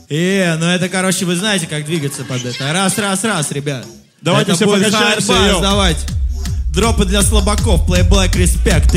Ну это, короче, вы знаете, как двигаться под это. Раз, ребят. Давайте это все будет покачаемся, hard bass, йоу. давайте. Дропы для слабаков, play black, respect,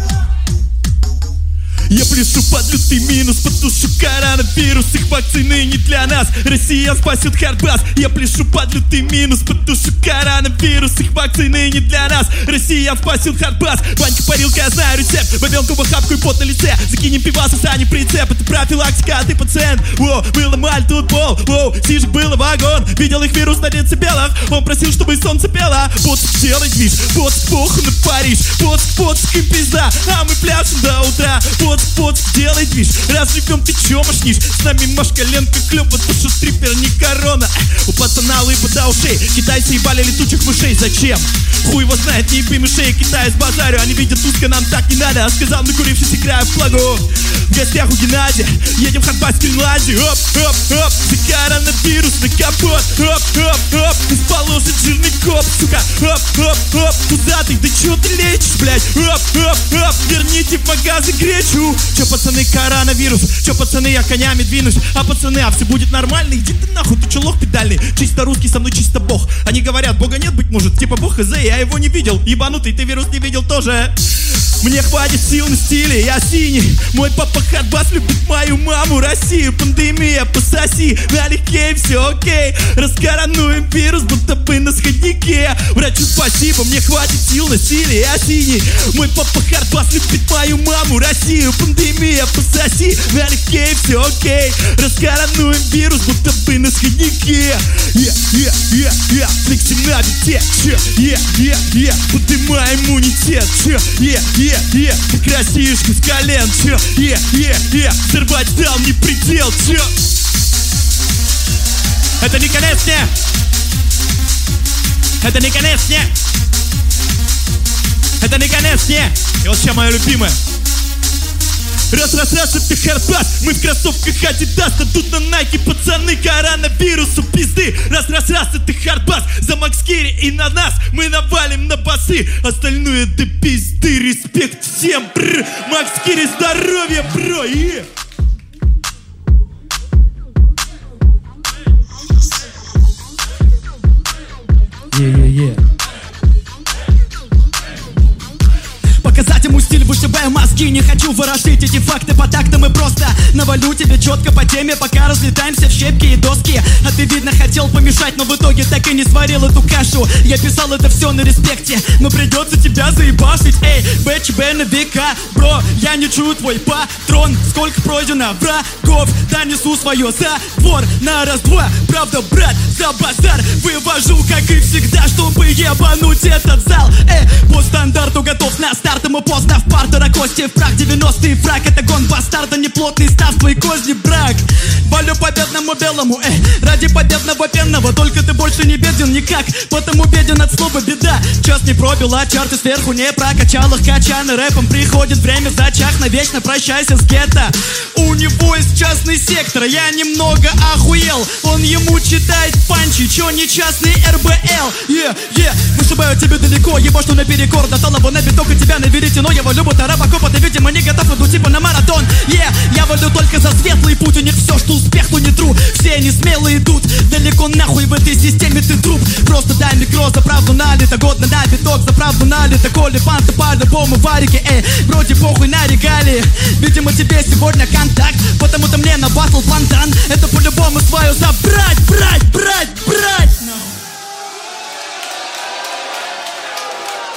Я пляшу под лютый минус, потушу коронавирус. Их вакцины не для нас, Россия спасет хардбас. Я пляшу под лютый минус, потушу коронавирус. Их вакцины не для нас, Россия спасет хардбас. Ванька, парилка, я знаю рецепт. Бабенку в охапку и пот на лице. Закинем пиваса, станем прицеп. Это профилактика, а ты пациент. Воу, было маль, тут пол. Воу, сижик, было вагон. Видел их вирус на децибелах. Он просил, чтобы солнце пело. Вот делай движ, вот похуй на Париж. Вот им пизда, а мы пляшем до утра. Вот, делай движ, развлечем, ты чё мошнишь? С нами Машкаленко клёп, потому что стрипер не корона. У пацана лыба до ушей, китайцы ебали летучих мышей, зачем? Хуй его знает, не еби мышей, Китай с базарю, они видят узко, нам так не надо. Сказал накурившись, играю в флагу. В гостях у Геннадия, едем в хардбас в Гренландию. Оп, за коронавирус на капот. Оп, исположит жирный коп, сука. Оп, куда ты, да чё ты лечишь, блядь? Оп, верните в магазин гречу. Чё, пацаны, коронавирус? Чё, пацаны, я конями двинусь? А пацаны, все будет нормально? Иди ты нахуй, ты чё, лох педальный? Чисто русский, со мной чисто бог. Они говорят, бога нет, быть может, типа бог хз, я его не видел. Ебанутый, ты вирус не видел тоже. Мне хватит сил на стиле, я синий. Мой папа хардбас любит мою маму. Россию, пандемия, пососи. Налегке, все окей. Раскоронуем вирус, будто бы на сходнике. Врачу спасибо, мне хватит сил на стиле, я синий. Мой папа хардбас любит мою маму. Россию, пандемия, пососи. Налегке, все окей. Раскоронуем вирус, будто бы на сходнике. Флексим на бите, поднимай иммунитет, как Россиюшка с колен, взорвать дал не предел, Это не конец, не! Это не конец, не! Это не конец, не! И вот сейчас моя любимая. Раз, это хардбас. Мы в кроссовках Адидас. Тут на Найки, пацаны, коронавирусу пизды. Раз, это хардбас. За Макс Кири и на нас мы навалим на басы. Остальное до пизды. Респект всем, бр. Макс Кири, здоровья, бро. Показать ему стиль, вышибаю мозги. Не хочу ворошить эти факты по тактам. И просто навалю тебе четко по теме, пока разлетаемся в щепки и доски. А ты, видно, хотел помешать, но в итоге так и не сварил эту кашу. Я писал это все на респекте, но придется тебя заебашить. Эй, БЧБ на века, бро, я не чую твой патрон. Сколько пройдено врагов, да несу свое за двор на раз-два. Правда, брат, за базар вывожу, как и всегда, чтобы ебануть этот зал. По стандарту готов на старт. Ему поздно в партера, кости в прах. 90-й фраг, это гон бастарда. Неплотный став, твои козни брак. Валю победному белому, ради победного пенного. Только ты больше не беден никак, потому беден от слова беда. Час не пробила, чарты сверху не прокачал их. Качаны рэпом, приходит время зачах. Навечно прощайся с гетто. У него есть частный сектор, я немного охуел. Он ему читает панчи, чё не частный РБЛ. Вышибаю тебе далеко, ебашу наперекор. Достал его на биток и тебя на веретено. Я валю робокопа, ты, видимо, не готов, иду типа на маратон. Я валю только за светлый путь. У них все, что успех, но не тру. Все они смело идут далеко нахуй, в этой системе ты труп. Просто дай микро, за правду налито. Годно дай биток, за правду налито. Коли панта по-любому варики, вроде похуй на регалии. Видимо, тебе сегодня контакт, потому-то мне на батл план дан. Это по-любому